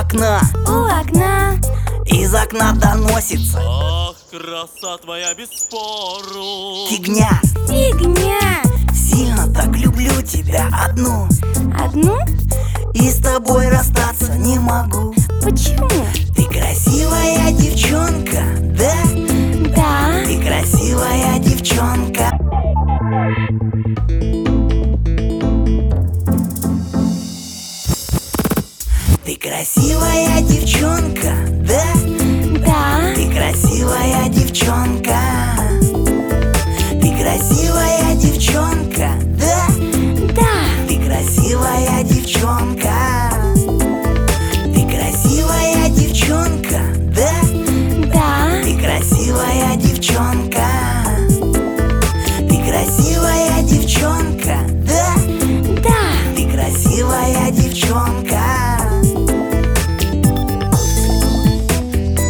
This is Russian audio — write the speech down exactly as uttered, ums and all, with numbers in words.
окна, у окна. из окна доносится: ах, краса твоя без спору. фигня, Фигня. сильно так люблю тебя одну, Одну? и с тобой расстаться не могу. Почему? Ты красивая девчонка, да? Да. Ты красивая девчонка. Ты красивая девчонка, да? Да. Ты красивая девчонка. Ты красивая девчонка.